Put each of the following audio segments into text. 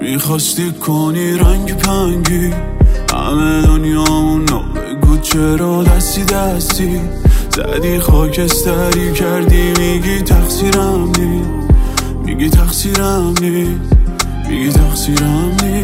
میخواستی کنی رنگ پنگی همه دنیامونو، بگو چرا دستی دستی زدی خاکستری کردی. میگی تقصیرم نی، میگی تقصیرم نی، میگی تقصیرم نی.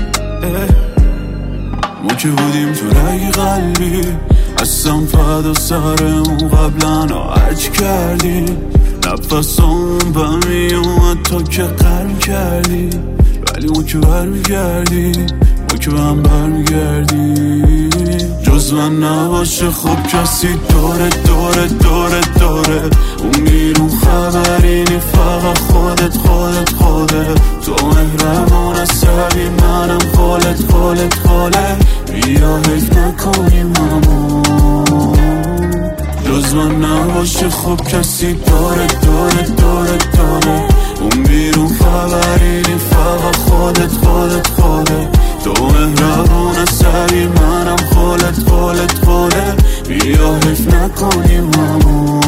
ما که بودیم تو رگ قلبی، هستم فدا سرمون قبلا هرچی کردی. نفسامون بهم میومد تا که قرم کردی، ولی ما که برمیگردی، ما که بهم برمیگردی. جز من نباشه خب کسی دوره دوره دوره دوره. اون بیرون خبری نی، فقط خودت خودت خودت. تو مهربون عصبی، منم خالت خالت خاله. بیا حیف نکنیم همون. جز من نباشه خب کسی دوره دوره دوره دوره. اون بیرون خبری نی، فقط خودت خودت خودت. تو مهربون عصبی، منم خالت خالت خاله. بیا حیف نکنیم همون.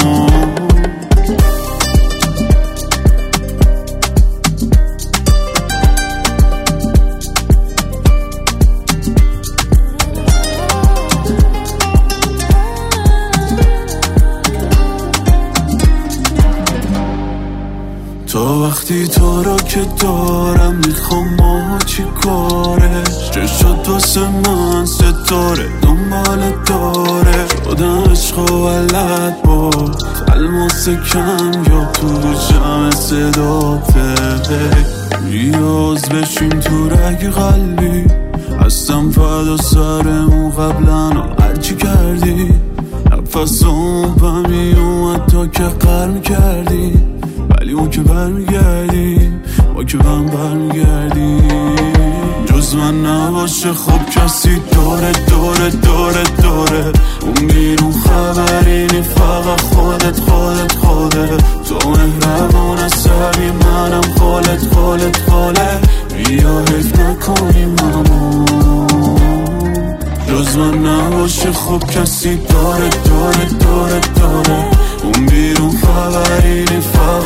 تو وقتی تو رو که دارم میخوام ما چی کارش. چه شد واسه من ستاره دنبال داره. شدم عشق و ولد با الماس کم یا تو جمع صداته. ریاض بشیم تو رگ قلبی، هستم فدا سرمون قبلا هرچی کردی. نفسم بهم میومد تا که قرم کردی، ولی ما که برمیگردی، ما که بهم برمیگردی. جز من نباشه خب کسی دوره دوره دوره دوره. اون بیرون خبری نی، فقط خودت خودت خودت. تو مهربون عصبی، منم خالت خالت خاله. بیا حیف نکنیم همون. جز من نباشه خب کسی دوره دوره دوره دوره. اون بیرون خبری نی، فقط